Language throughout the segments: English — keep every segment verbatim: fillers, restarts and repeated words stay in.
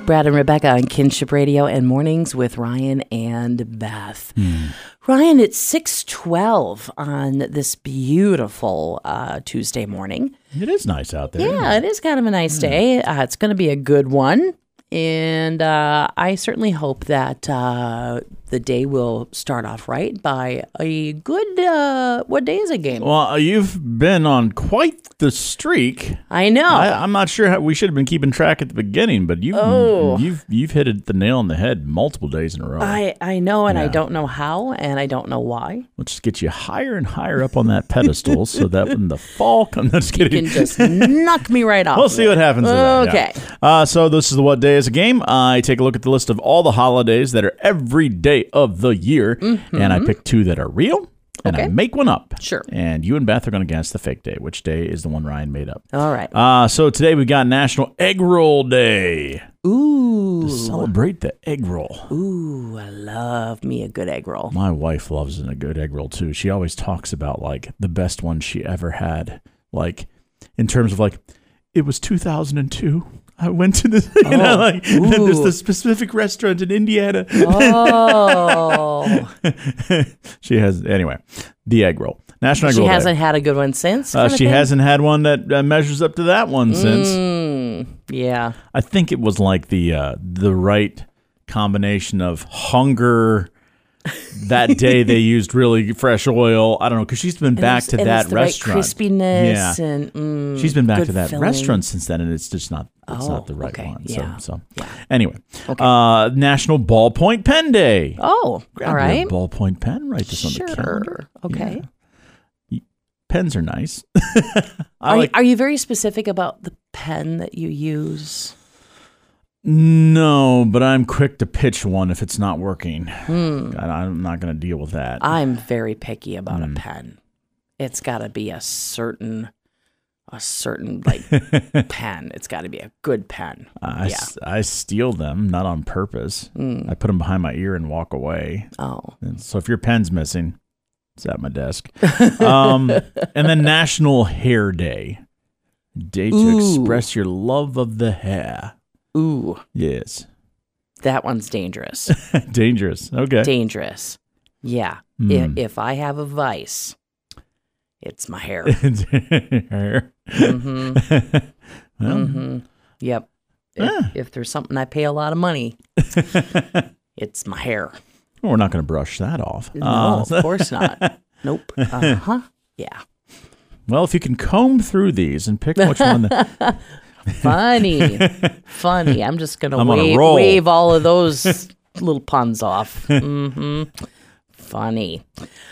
Brad and Rebecca on Kinship Radio and Mornings with Ryan and Beth. Hmm. Ryan, it's six twelve on this beautiful uh, Tuesday morning. It is nice out there. Yeah, it is kind of a nice day. Uh, it's going to be a good one. And uh, I certainly hope that uh, the day will start off right by a good, uh, what day is it game? Well, you've been on quite the streak. I know. I, I'm not sure how we should have been keeping track at the beginning, but you've Oh. you've you've hit it the nail on the head multiple days in a row. I, I know, and I Yeah. don't know how, and I don't know why. Let's just get you higher and higher up on that pedestal so that when the fall comes, no, just You kidding. can just knock me right off. We'll of see it. what happens. to that, yeah. Okay. Uh, so this is the What Day is a Game. I take a look at the list of all the holidays that are every day of the year, and I pick two that are real, and I Okay. make one up. Sure. And you and Beth are going to guess the fake day. Which day is the one Ryan made up? All right. Uh, so today we got National Egg Roll Day. Ooh. To celebrate the egg roll. Ooh, I love me a good egg roll. My wife loves a good egg roll too. She always talks about like the best one she ever had. Like in terms of like, it was two thousand two. I went to this, you know, Oh, like and then there's ooh. the specific restaurant in Indiana. Oh. She has, anyway, the egg roll. National Egg She Roll Day. hasn't had a good one since? Uh, kinda she thing? hasn't had one that uh, measures up to that one since. Mm, yeah. I think it was like the uh, the right combination of hunger. That day they used really fresh oil. I don't know because she's been And back it's- to and that it's the restaurant. Right crispiness Yeah. and mm, She's been back good to that filling. restaurant since then, and it's just not. It's Oh, not the right okay. one. Yeah. So, so. Yeah. anyway, Okay. uh, National Ballpoint Pen Day. Oh, Grab all right. your ballpoint pen. Write this on the calendar. Sure. Okay. Yeah. Pens are nice. I Are, like. you, are you very specific about the pen that you use? No, but I'm quick to pitch one if it's not working. Hmm. I, I'm not going to deal with that. I'm very picky about Hmm. a pen. It's got to be a certain, a certain like pen. It's got to be a good pen. I, yeah. s- I steal them, not on purpose. Mm. I put them behind my ear and walk away. Oh. And so if your pen's missing, it's at my desk. um, and then National Hair Day. Day to Ooh. express your love of the hair. Ooh, Yes. that one's dangerous. Dangerous. Okay. Dangerous. Yeah. Hmm. If, if I have a vice, it's my hair. Hair. hmm Well, hmm Yep. If, Ah. if there's something I pay a lot of money, it's my hair. we're not going to brush that off. No, Uh, of course not. Nope. Uh huh. Yeah. well, if you can comb through these and pick which one. That, Funny. Funny. I'm just going to I'm on a wave, roll. wave all of those little puns off. hmm Funny.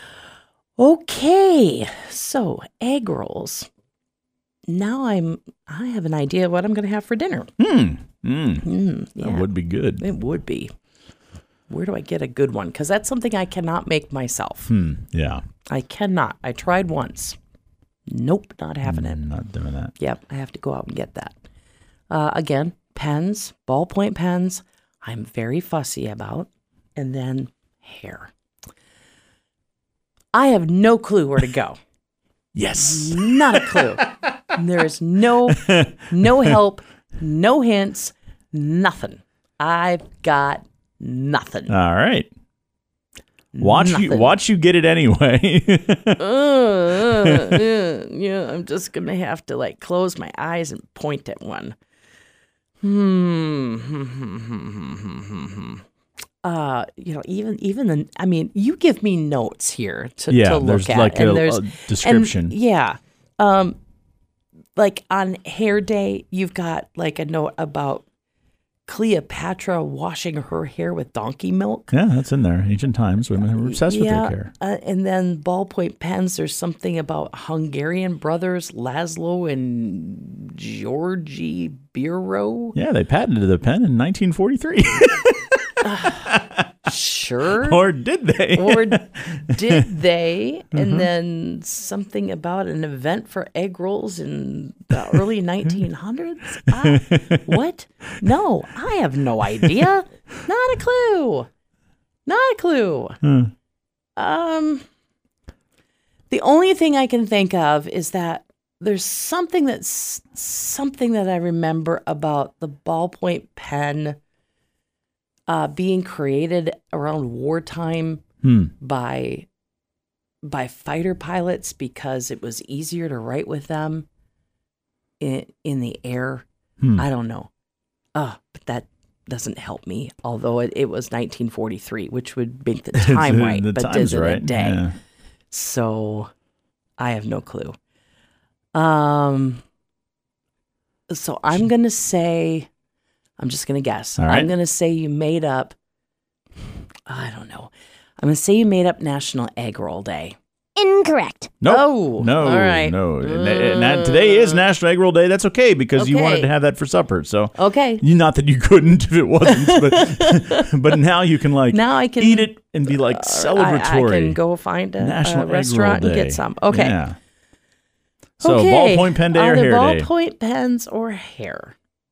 Okay. So, egg rolls. Now I'm, I have an idea of what I'm going to have for dinner. hmm. Mm, Mm, yeah, That would be good. it would be. Where do I get a good one? Because that's something I cannot make myself. Hmm. Yeah. I cannot. I tried once. Nope, not having it. I'm not doing that. Yep, I have to go out and get that. Uh, again, pens, ballpoint pens, I'm very fussy about. And then hair. I have no clue where to go. Yes. Not a clue. There is no no help, no hints, nothing. I've got nothing. All right. Watch you Nothing. watch you get it anyway. uh, uh, uh, yeah, I'm just gonna have to like close my eyes and point at one. Hmm. Uh, you know, even even the. I mean, you give me notes here to, yeah, to look there's at, like and a, there's a description. And, yeah, um, like on Hair Day, you've got like a note about Cleopatra washing her hair with donkey milk. yeah, that's in there. Ancient times, women were obsessed with Yeah, their hair. uh, and then ballpoint pens. There's something about Hungarian brothers Laszlo and Georgi Biro. Yeah, they patented the pen in nineteen forty-three. Sure. Or did they? Or did they? Mm-hmm. And then something about an event for egg rolls in the early nineteen hundreds? Uh, what? No, I have no idea. Not a clue. Not a clue. Hmm. Um, the only thing I can think of is that there's something that's something that I remember about the ballpoint pen uh, being created around wartime Hmm. by by fighter pilots because it was easier to write with them in in the air. Hmm. I don't know. Uh, but that doesn't help me. Although it, it was nineteen forty-three, which would make the time right, the but time's does it a right. day? Yeah. So I have no clue. Um. So I'm gonna say, I'm just gonna guess. All right. I'm gonna say you made up. I don't know. I'm gonna say you made up National Egg Roll Day. Incorrect. Nope. Oh, no, all right. no. And- and that- today is National Egg Roll Day. That's okay because you Okay. wanted to have that for supper. So Okay. you, not that you couldn't if it wasn't, but but now you can like Now I can eat it and be like I, celebratory. I can go find a, National a Egg Roll restaurant and Day. get some. Okay. Yeah. So Okay. ballpoint pen day or Either hair day? ballpoint pens or hair.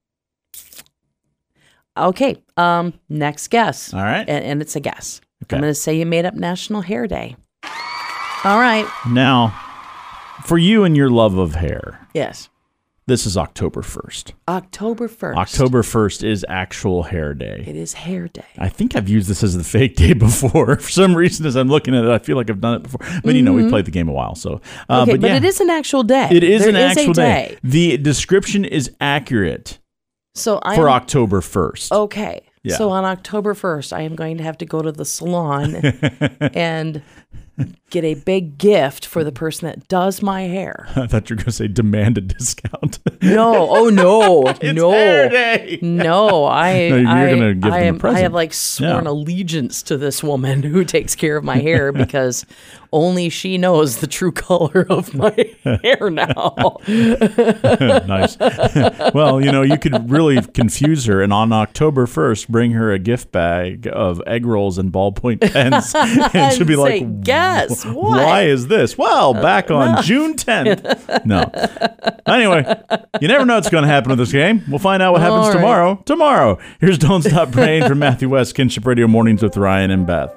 Okay. Um. Next guess. All right. And, and it's a guess. Okay. I'm going to say you made up National Hair Day. All right. Now, for you and your love of hair, Yes. this is October first. October first. October first is actual hair day. It is Hair Day. I think I've used this as the fake day before. For some reason, as I'm looking at it, I feel like I've done it before. But, you know, we've played the game a while. So, uh, okay, but, but yeah, it is an actual day. it is There an actual a day. day. The description is accurate So I for am, October first. Okay. Yeah. So on October first, I am going to have to go to the salon and get a big gift for the person that does my hair. I thought you were going to say demand a discount. No, oh no, It's no, hair day. no. I, No, you're I, gonna give I them a am, I present. have like sworn Yeah. allegiance to this woman who takes care of my hair because only she knows the true color of my hair now. Nice. Well, you know, you could really confuse her, and on October first, bring her a gift bag of egg rolls and ballpoint pens, and she'll be Say, like, guess "Wh- what?" Why is this?" Well, back on June tenth. No. Anyway, you never know what's going to happen with this game. We'll find out what happens All right. tomorrow. Tomorrow. Here's Don't Stop Praying from Matthew West, Kinship Radio Mornings with Ryan and Beth.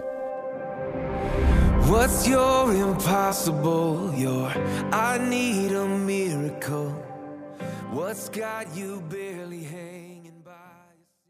What's your impossible? Your I need a miracle. What's got you barely hanging?